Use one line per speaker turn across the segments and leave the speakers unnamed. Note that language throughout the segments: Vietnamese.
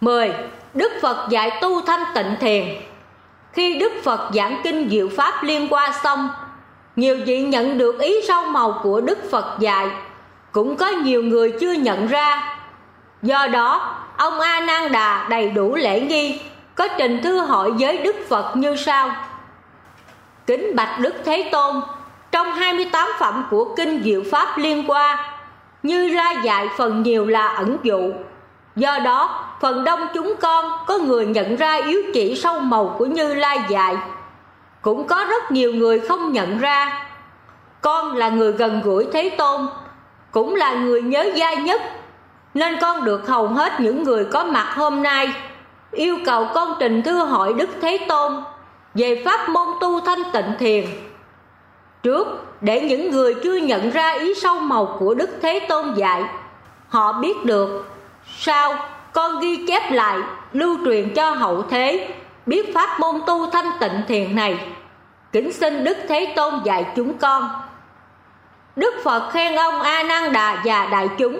10. Đức Phật dạy tu thanh tịnh thiền. Khi Đức Phật giảng kinh diệu pháp Liên Hoa xong, nhiều vị nhận được ý sâu màu của Đức Phật dạy, cũng có nhiều người chưa nhận ra. Do đó, ông A Nan Đà đầy đủ lễ nghi, có trình thư hỏi với Đức Phật như sau: Kính bạch Đức Thế Tôn, trong 28 phẩm của kinh diệu pháp Liên Hoa, Như Lai dạy phần nhiều là ẩn dụ. Do đó, phần đông chúng con có người nhận ra yếu chỉ sâu màu của Như Lai dạy, cũng có rất nhiều người không nhận ra. Con là người gần gũi Thế Tôn, cũng là người nhớ dai nhất, nên con được hầu hết những người có mặt hôm nay yêu cầu con trình thư hỏi Đức Thế Tôn về pháp môn tu thanh tịnh thiền. Trước, để những người chưa nhận ra ý sâu màu của Đức Thế Tôn dạy họ biết được, sau con ghi chép lại lưu truyền cho hậu thế biết pháp môn tu thanh tịnh thiền này. Kính xin Đức Thế Tôn dạy chúng con. Đức Phật khen ông A Nan Đà và đại chúng: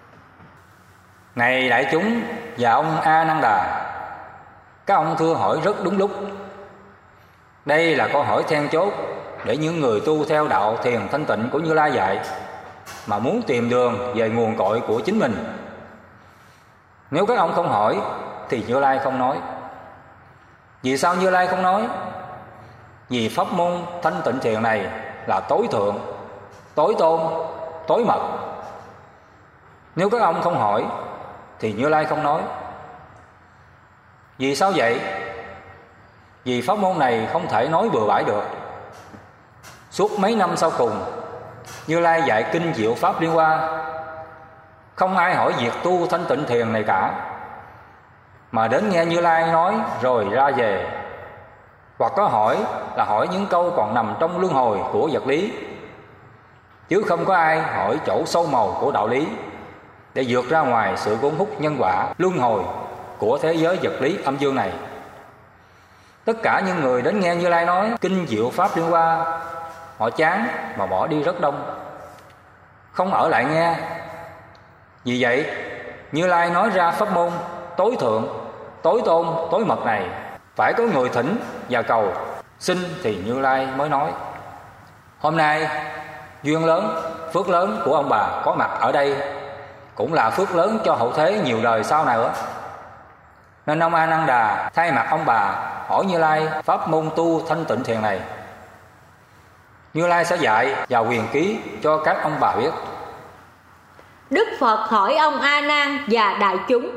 Này đại chúng và ông A Nan Đà, các ông thưa hỏi rất đúng lúc. Đây là câu hỏi then chốt để những người tu theo đạo thiền thanh tịnh của Như Lai dạy mà muốn tìm đường về nguồn cội của chính mình. Nếu các ông không hỏi thì Như Lai không nói. Vì sao Như Lai không nói? Vì pháp môn thanh tịnh thiền này là tối thượng, tối tôn, tối mật. Nếu các ông không hỏi thì Như Lai không nói. Vì sao vậy? Vì pháp môn này không thể nói bừa bãi được. Suốt mấy năm sau cùng, Như Lai dạy kinh diệu pháp Liên Hoa, không ai hỏi việc tu thanh tịnh thiền này cả, mà đến nghe Như Lai nói rồi ra về. Hoặc có hỏi là hỏi những câu còn nằm trong luân hồi của vật lý, chứ không có ai hỏi chỗ sâu màu của đạo lý để vượt ra ngoài sự cuốn hút nhân quả luân hồi của thế giới vật lý âm dương này. Tất cả những người đến nghe Như Lai nói kinh diệu pháp Liên Hoa, họ chán mà bỏ đi rất đông, không ở lại nghe. Vì vậy, Như Lai nói ra pháp môn tối thượng, tối tôn, tối mật này phải có người thỉnh và cầu xin thì Như Lai mới nói. Hôm nay duyên lớn, phước lớn của ông bà có mặt ở đây cũng là phước lớn cho hậu thế nhiều đời sau này nữa. Nên ông A Nan Đà thay mặt ông bà hỏi Như Lai pháp môn tu thanh tịnh thiền này. Như Lai sẽ dạy và quyền ký cho các ông bà biết.
Đức Phật hỏi ông A Nan và đại chúng: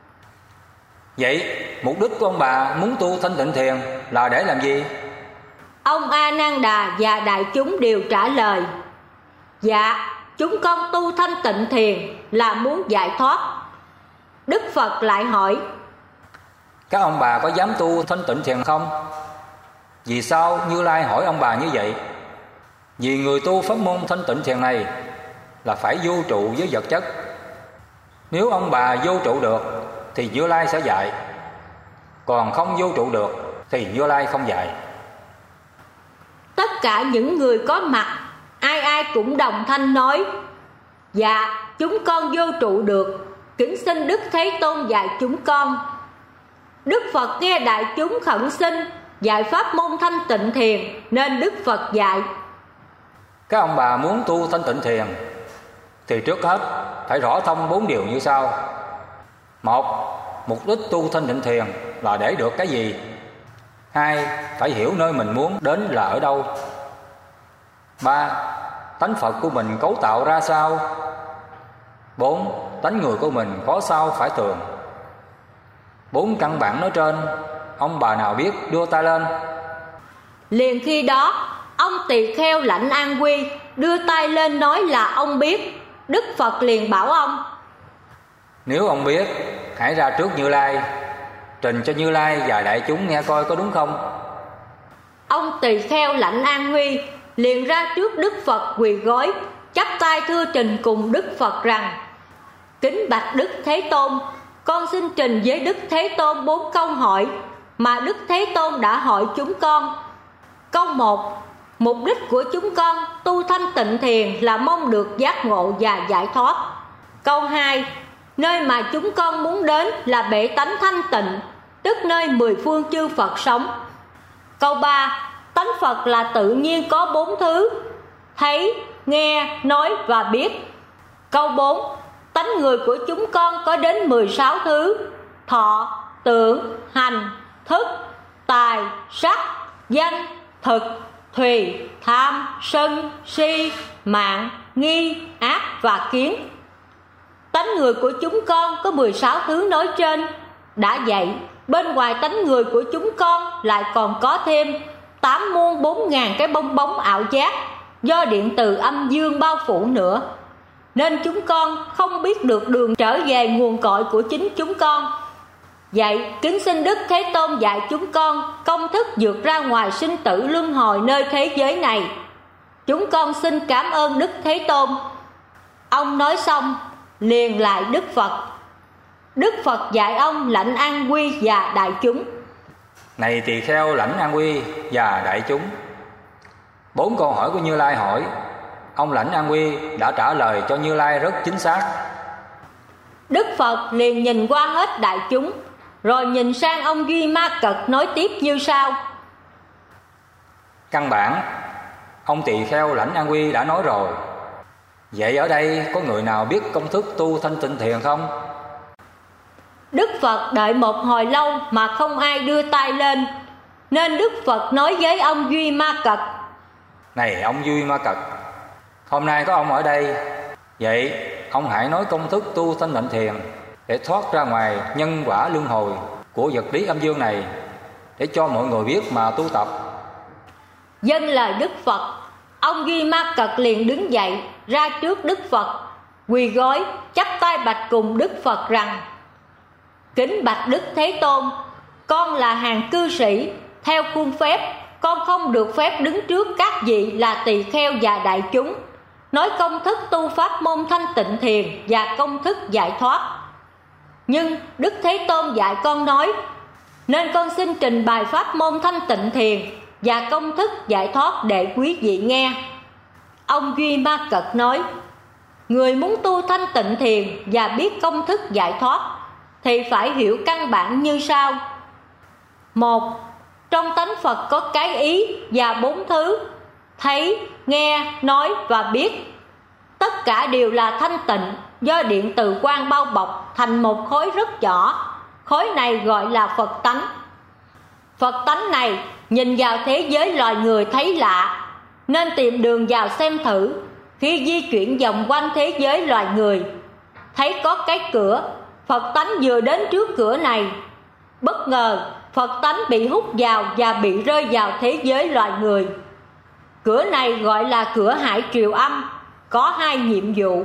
Vậy mục đích của ông bà muốn tu thanh tịnh thiền là để làm gì?
Ông A Nan Đà và đại chúng đều trả lời: Dạ, chúng con tu thanh tịnh thiền là muốn giải thoát. Đức Phật lại hỏi:
Các ông bà có dám tu thanh tịnh thiền không? Vì sao Như Lai hỏi ông bà như vậy? Vì người tu pháp môn thanh tịnh thiền này là phải vô trụ với vật chất. Nếu ông bà vô trụ được thì Như Lai sẽ dạy, còn không vô trụ được thì Như Lai không dạy.
Tất cả những người có mặt ai ai cũng đồng thanh nói: Dạ, chúng con vô trụ được, kính xin Đức Thế Tôn dạy chúng con. Đức Phật nghe đại chúng khẩn xin dạy pháp môn thanh tịnh thiền, nên Đức Phật dạy:
Các ông bà muốn tu thanh tịnh thiền thì trước hết phải rõ thông 4 điều như sau. 1. Mục đích tu thanh tịnh thiền là để được cái gì? 2. Phải hiểu nơi mình muốn đến là ở đâu. 3. Tánh Phật của mình cấu tạo ra sao? 4. Tánh người của mình có sao phải tường. 4 căn bản nói trên, ông bà nào biết đưa tay lên.
Liền khi đó, ông tỳ kheo Lãnh An Quy đưa tay lên nói là ông biết. Đức Phật liền bảo ông:
Nếu ông biết, hãy ra trước Như Lai, trình cho Như Lai và đại chúng nghe coi có đúng không.
Ông tỳ kheo Lãnh An Huy liền ra trước Đức Phật quỳ gối, chắp tay thưa trình cùng Đức Phật rằng: Kính bạch Đức Thế Tôn, con xin trình với Đức Thế Tôn 4 câu hỏi mà Đức Thế Tôn đã hỏi chúng con. Câu 1: Mục đích của chúng con tu thanh tịnh thiền là mong được giác ngộ và giải thoát. Câu 2: Nơi mà chúng con muốn đến là bệ tánh thanh tịnh, tức nơi 10 phương chư Phật sống. Câu 3. Tánh Phật là tự nhiên có 4 thứ: thấy, nghe, nói và biết. Câu 4. Tánh người của chúng con có đến 16 thứ: thọ, tưởng, hành, thức, tài, sắc, danh, thực, thùy, tham, sân, si, mạng, nghi, ác và kiến. Tánh người của chúng con có 16 thứ nói trên. Đã vậy, bên ngoài tánh người của chúng con lại còn có thêm 8 muôn 4.000 cái bong bóng ảo giác do điện từ âm dương bao phủ nữa, nên chúng con không biết được đường trở về nguồn cội của chính chúng con. Vậy kính xin Đức Thế Tôn dạy chúng con công thức vượt ra ngoài sinh tử luân hồi nơi thế giới này. Chúng con xin cảm ơn Đức Thế Tôn. Ông nói xong liền lại Đức Phật. Đức Phật dạy ông lãnh an quy và đại chúng.
Này tỳ kheo lãnh an quy và đại chúng, 4 câu hỏi của Như Lai hỏi, ông lãnh an quy đã trả lời cho Như Lai rất chính xác.
Đức Phật liền nhìn qua hết đại chúng, rồi nhìn sang ông Duy Ma Cật nói tiếp như sau.
Căn bản ông tỳ kheo lãnh an quy đã nói rồi. Vậy ở đây có người nào biết công thức tu thanh tịnh thiền không?
Đức Phật đợi một hồi lâu mà không ai đưa tay lên, nên Đức Phật nói với ông Duy Ma Cật.
Này ông Duy Ma Cật, hôm nay có ông ở đây, vậy ông hãy nói công thức tu thanh tịnh thiền để thoát ra ngoài nhân quả luân hồi của vật lý âm dương này, để cho mọi người biết mà tu tập.
Dâng lời Đức Phật, ông Duy Ma Cật liền đứng dậy ra trước Đức Phật, quỳ gối chắp tay bạch cùng Đức Phật rằng: Kính bạch Đức Thế Tôn, con là hàng cư sĩ, theo khuôn phép con không được phép đứng trước các vị là tỳ kheo và đại chúng, nói công thức tu pháp môn thanh tịnh thiền và công thức giải thoát. Nhưng Đức Thế Tôn dạy con nói, nên con xin trình bày pháp môn thanh tịnh thiền và công thức giải thoát để quý vị nghe. Ông Duy Ma Cật nói: Người muốn tu thanh tịnh thiền và biết công thức giải thoát thì phải hiểu căn bản như sau. 1. Trong tánh Phật có cái ý và 4 thứ: thấy, nghe, nói và biết. Tất cả đều là thanh tịnh, do điện từ quang bao bọc thành một khối rất nhỏ. Khối này gọi là Phật tánh. Phật tánh này nhìn vào thế giới loài người thấy lạ, nên tìm đường vào xem thử. Khi di chuyển vòng quanh thế giới loài người, thấy có cái cửa. Phật tánh vừa đến trước cửa này, bất ngờ Phật tánh bị hút vào và bị rơi vào thế giới loài người. Cửa này gọi là cửa hải triều âm, có 2 nhiệm vụ.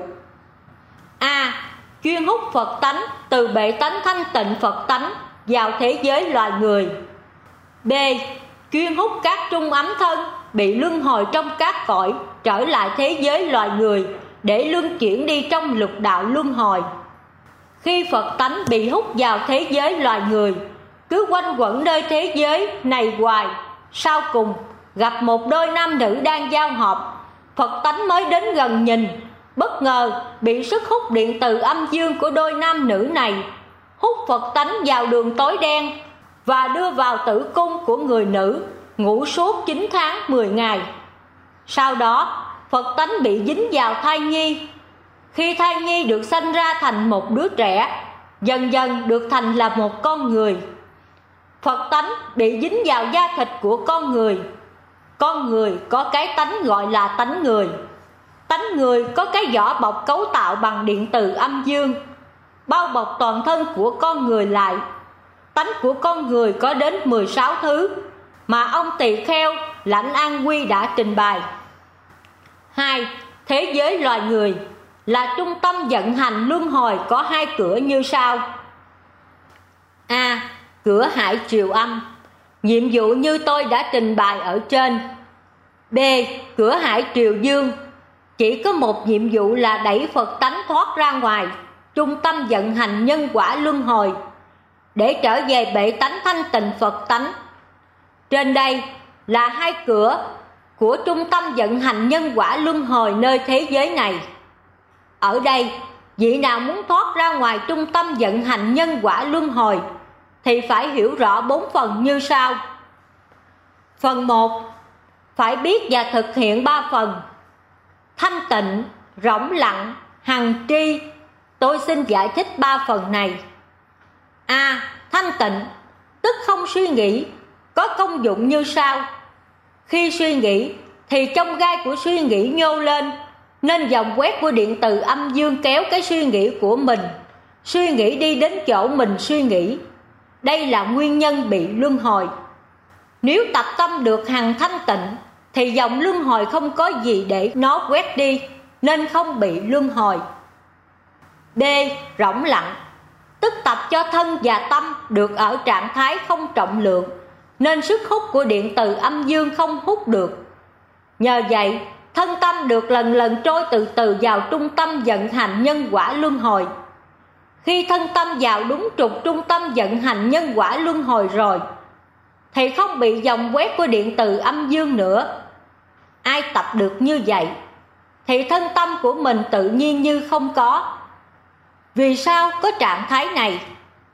A. Chuyên hút Phật tánh từ bệ tánh thanh tịnh Phật tánh vào thế giới loài người. B. Chuyên hút các trung ấm thân bị luân hồi trong các cõi trở lại thế giới loài người để luân chuyển đi trong lục đạo luân hồi. Khi Phật tánh bị hút vào thế giới loài người, cứ quanh quẩn nơi thế giới này hoài, sau cùng gặp một đôi nam nữ đang giao hợp. Phật tánh mới đến gần nhìn, bất ngờ bị sức hút điện từ âm dương của đôi nam nữ này hút Phật tánh vào đường tối đen và đưa vào tử cung của người nữ, ngủ suốt 9 tháng 10 ngày. Sau đó Phật tánh bị dính vào thai nhi. Khi thai nhi được sanh ra thành một đứa trẻ, dần dần được thành là một con người. Phật tánh bị dính vào da thịt của con người. Con người có cái tánh gọi là tánh người. Tánh người có cái vỏ bọc cấu tạo bằng điện từ âm dương, bao bọc toàn thân của con người lại. Tánh của con người có đến 16 thứ mà ông tỳ kheo lãnh an quy đã trình bày. 2. Thế giới loài người là trung tâm vận hành luân hồi, có 2 cửa như sau. A. Cửa hải triều âm, nhiệm vụ như tôi đã trình bày ở trên. B. Cửa hải triều dương, chỉ có một nhiệm vụ là đẩy Phật tánh thoát ra ngoài trung tâm vận hành nhân quả luân hồi để trở về bệ tánh thanh tịnh Phật tánh. Trên đây là 2 cửa của trung tâm vận hành nhân quả luân hồi nơi thế giới này. Ở đây vị nào muốn thoát ra ngoài trung tâm vận hành nhân quả luân hồi thì phải hiểu rõ 4 phần như sau. Phần 1, phải biết và thực hiện 3 phần: thanh tịnh, rỗng lặng, hằng tri. Tôi xin giải thích 3 phần này. A. Thanh tịnh, tức không suy nghĩ, có công dụng như sau. Khi suy nghĩ thì trong gai của suy nghĩ nhô lên, nên dòng quét của điện từ âm dương kéo cái suy nghĩ của mình. Suy nghĩ đi đến chỗ mình suy nghĩ. Đây là nguyên nhân bị luân hồi. Nếu tập tâm được hằng thanh tịnh thì dòng luân hồi không có gì để nó quét đi, nên không bị luân hồi. B. Rỗng lặng, tức tập cho thân và tâm được ở trạng thái không trọng lượng, nên sức hút của điện từ âm dương không hút được. Nhờ vậy, thân tâm được lần lần trôi từ từ vào trung tâm vận hành nhân quả luân hồi. Khi thân tâm vào đúng trục trung tâm vận hành nhân quả luân hồi rồi thì không bị dòng quét của điện từ âm dương nữa. Ai tập được như vậy thì thân tâm của mình tự nhiên như không có. Vì sao có trạng thái này?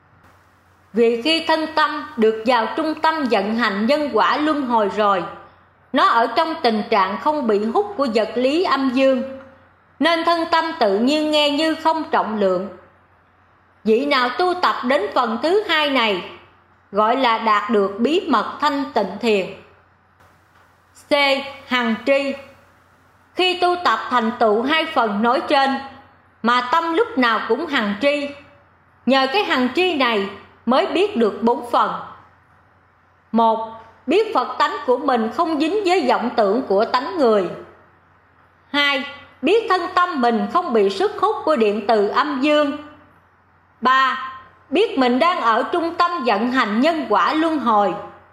Vì khi thân tâm được vào trung tâm vận hành nhân quả luân hồi rồi, nó ở trong tình trạng không bị hút của vật lý âm dương, nên thân tâm tự nhiên nghe như không trọng lượng. Vị nào tu tập đến phần thứ 2 này gọi là đạt được bí mật thanh tịnh thiền. C. Hằng tri, khi tu tập thành tựu 2 phần nói trên mà tâm lúc nào cũng hằng tri. Nhờ cái hằng tri này mới biết được 4 phần. 1. Biết Phật tánh của mình không dính với vọng tưởng của tánh người. 2. Biết thân tâm mình không bị sức hút của điện từ âm dương. 3. Biết mình đang ở trung tâm vận hành nhân quả luân hồi.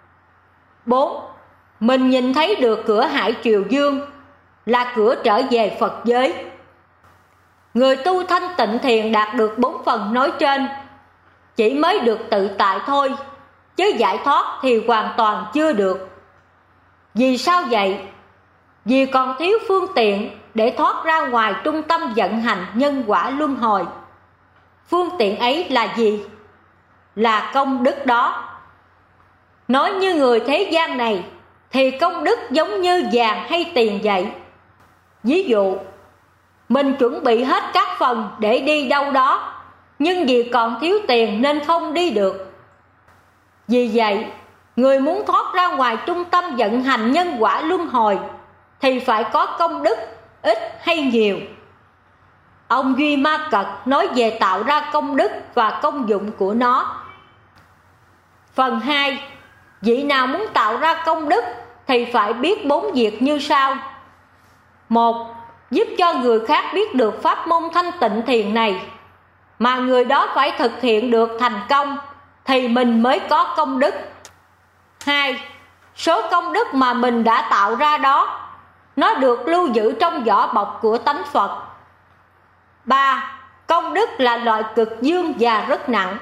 4. Mình nhìn thấy được cửa Hải Triều Dương, là cửa trở về Phật giới. Người tu thanh tịnh thiền đạt được 4 phần nói trên chỉ mới được tự tại thôi, chứ giải thoát thì hoàn toàn chưa được. Vì sao vậy? Vì còn thiếu phương tiện để thoát ra ngoài trung tâm vận hành nhân quả luân hồi. Phương tiện ấy là gì? Là công đức đó. Nói như người thế gian này thì công đức giống như vàng hay tiền vậy. Ví dụ, mình chuẩn bị hết các phần để đi đâu đó, nhưng vì còn thiếu tiền nên không đi được. Vì vậy, người muốn thoát ra ngoài trung tâm vận hành nhân quả luân hồi thì phải có công đức, ít hay nhiều. Ông Duy Ma Cật nói về tạo ra công đức và công dụng của nó. Phần 2. Vị nào muốn tạo ra công đức thì phải biết 4 việc như sau. 1. Giúp cho người khác biết được pháp môn thanh tịnh thiền này, mà người đó phải thực hiện được thành công thì mình mới có công đức. 2. Số công đức mà mình đã tạo ra đó, nó được lưu giữ trong vỏ bọc của tánh Phật. 3. Công đức là loại cực dương và rất nặng.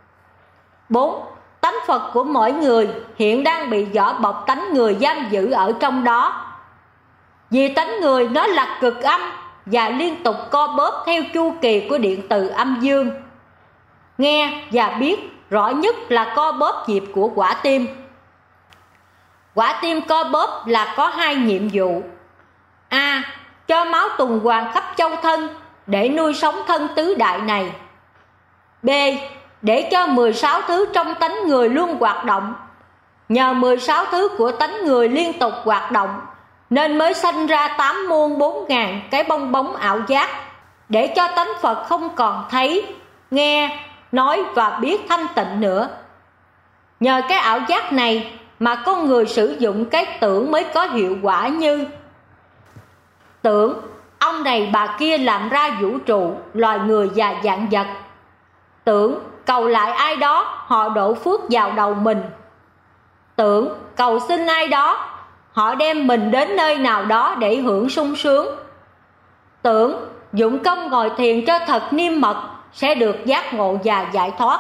4. Tánh Phật của mỗi người hiện đang bị vỏ bọc tánh người giam giữ ở trong đó. Vì tánh người nó là cực âm và liên tục co bóp theo chu kỳ của điện từ âm dương. Nghe và biết rõ nhất là co bóp nhịp của quả tim. Quả tim co bóp là có 2 nhiệm vụ. A. Cho máu tuần hoàn khắp châu thân để nuôi sống thân tứ đại này. B. Để cho 16 thứ trong tánh người luôn hoạt động. Nhờ 16 thứ của tánh người liên tục hoạt động nên mới sanh ra 8 muôn 4 ngàn cái bong bóng ảo giác, để cho tánh Phật không còn thấy, nghe, nói và biết thanh tịnh nữa. Nhờ cái ảo giác này mà con người sử dụng cái tưởng mới có hiệu quả, như tưởng ông này bà kia làm ra vũ trụ, loài người và vạn vật. Tưởng cầu lại ai đó họ đổ phước vào đầu mình. Tưởng cầu xin ai đó họ đem mình đến nơi nào đó để hưởng sung sướng. Tưởng dụng công ngồi thiền cho thật niêm mật sẽ được giác ngộ và giải thoát.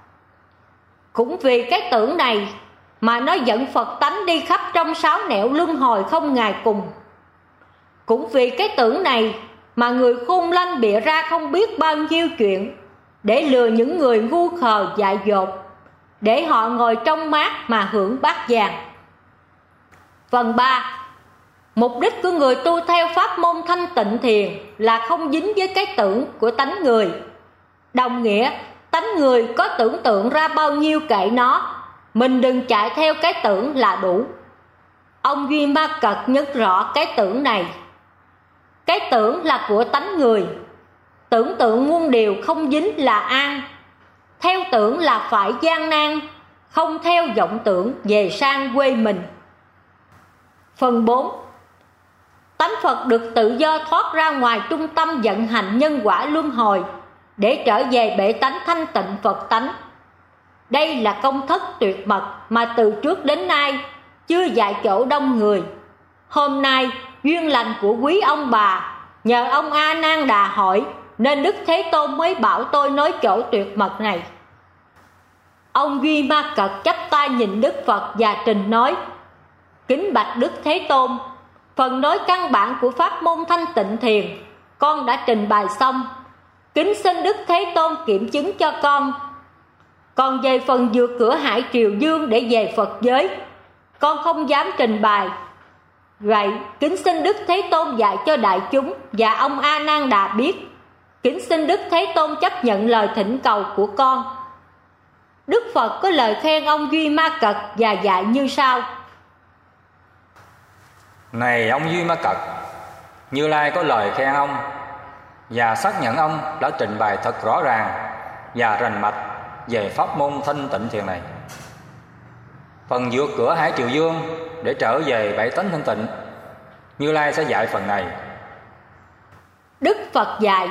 Cũng vì cái tưởng này mà nó dẫn Phật tánh đi khắp trong 6 nẻo luân hồi không ngài cùng. Cũng vì cái tưởng này mà người khôn lanh bịa ra không biết bao nhiêu chuyện để lừa những người ngu khờ dại dột, để họ ngồi trong mát mà hưởng bát vàng. Phần 3. Mục đích của người tu theo pháp môn thanh tịnh thiền là không dính với cái tưởng của tánh người. Đồng nghĩa, tánh người có tưởng tượng ra bao nhiêu kệ nó, mình đừng chạy theo cái tưởng là đủ. Ông Duy Ma Cật nhấn rõ cái tưởng này. Cái tưởng là của tánh người. Tưởng tượng muôn điều không dính là an. Theo tưởng là phải gian nan, không theo vọng tưởng về sang quê mình. Phần 4. Tánh Phật được tự do thoát ra ngoài trung tâm vận hành nhân quả luân hồi để trở về bệ tánh thanh tịnh Phật tánh. Đây là công thức tuyệt mật mà từ trước đến nay chưa dạy chỗ đông người. Hôm nay duyên lành của quý ông bà nhờ ông A Nan Đà hỏi nên Đức Thế Tôn mới bảo tôi nói chỗ tuyệt mật này. Ông Duy Ma Cật chắp tay nhìn Đức Phật và trình nói: Kính bạch Đức Thế Tôn, phần nói căn bản của pháp môn thanh tịnh thiền con đã trình bày xong, kính xin Đức Thế Tôn kiểm chứng cho con. Còn về phần vượt cửa hải triều dương để về Phật giới, con không dám trình bày. Vậy kính xin Đức Thế Tôn dạy cho đại chúng và ông A Nan Đà biết. Kính xin Đức Thế Tôn chấp nhận lời thỉnh cầu của con. Đức Phật có lời khen ông Duy Ma Cật và dạy như sau:
Này ông Duy Ma Cật, Như Lai có lời khen ông và xác nhận ông đã trình bày thật rõ ràng và rành mạch về pháp môn thanh tịnh thiền này. Phần vượt cửa hải triều dương để trở về bệ tánh thanh tịnh, Như Lai sẽ dạy phần này.
Đức Phật dạy: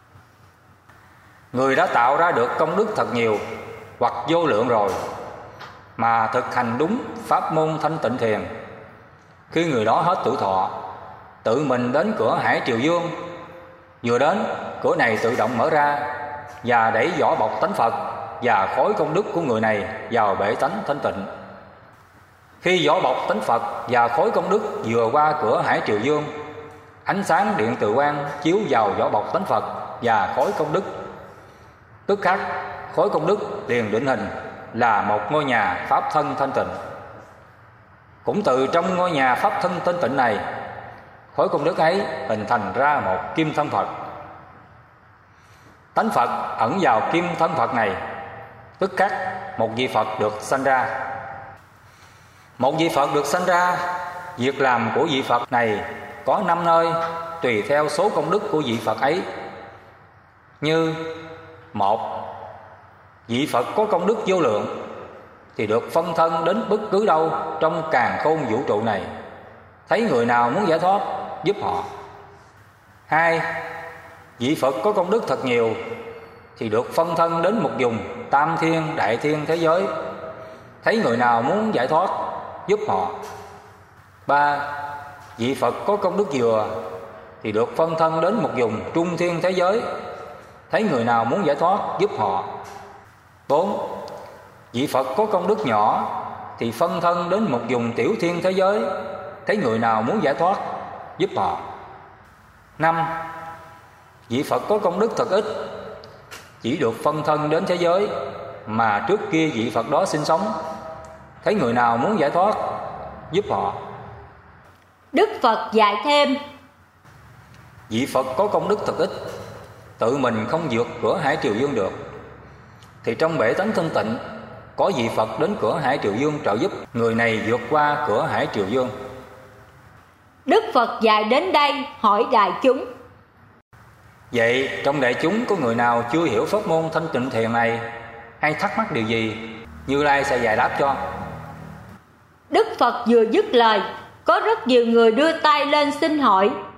Người đã tạo ra được công đức thật nhiều hoặc vô lượng rồi mà thực hành đúng pháp môn thanh tịnh thiền, khi người đó hết tuổi thọ, tự mình đến cửa hải triều dương. Vừa đến, cửa này tự động mở ra và đẩy vỏ bọc tánh Phật và khối công đức của người này vào bệ tánh thanh tịnh. Khi vỏ bọc tánh Phật và khối công đức vừa qua cửa hải triều dương, ánh sáng điện từ quang chiếu vào vỏ bọc tánh Phật và khối công đức. Tức khắc khối công đức liền định hình là một ngôi nhà pháp thân thanh tịnh. Cũng từ trong ngôi nhà pháp thân thanh tịnh này, khối công đức ấy hình thành ra một kim thân Phật. Tánh Phật ẩn vào kim thân Phật này, tức khắc một vị Phật được sanh ra. Một vị Phật được sanh ra, việc làm của vị Phật này có 5 nơi tùy theo số công đức của vị Phật ấy. Như: 1. Vị Phật có công đức vô lượng thì được phân thân đến bất cứ đâu trong càn khôn vũ trụ này, thấy người nào muốn giải thoát giúp họ. 2. Vị Phật có công đức thật nhiều thì được phân thân đến một vùng tam thiên đại thiên thế giới, thấy người nào muốn giải thoát giúp họ. 3. Vị Phật có công đức vừa thì được phân thân đến một vùng trung thiên thế giới, thấy người nào muốn giải thoát giúp họ. 4. Vị Phật có công đức nhỏ thì phân thân đến một vùng tiểu thiên thế giới, thấy người nào muốn giải thoát giúp họ. 5. Vị Phật có công đức thật ít, chỉ được phân thân đến thế giới mà trước kia vị Phật đó sinh sống, thấy người nào muốn giải thoát giúp họ.
Đức Phật dạy thêm:
Vị Phật có công đức thật ít, tự mình không vượt cửa hải triều dương được, thì trong bể tánh thanh tịnh có vị Phật đến cửa hải triều dương trợ giúp người này vượt qua cửa hải triều dương.
Đức Phật dạy đến đây hỏi đại chúng:
Vậy trong đại chúng có người nào chưa hiểu pháp môn thanh tịnh thiền này hay thắc mắc điều gì? Như Lai sẽ giải đáp cho.
Đức Phật vừa dứt lời, có rất nhiều người đưa tay lên xin hỏi.